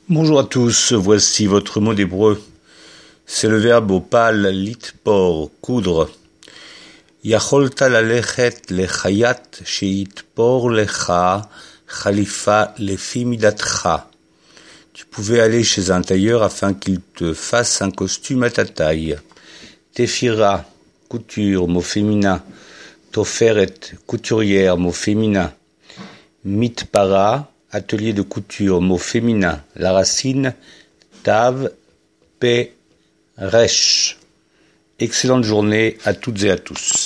Bonjour à tous, voici votre mot d'hébreu. C'est le verbe opal litpor, coudre. Yacholta lalechet lechayat sheitpor lecha chalifa lefi midatcha. Tu pouvais aller chez un tailleur afin qu'il te fasse un costume à ta taille. Tefira, couture, mot féminin. Toferet, couturière, mot féminin. Mitpara, atelier de couture, mot féminin. La racine, tav, pe, resh. Excellente journée à toutes et à tous.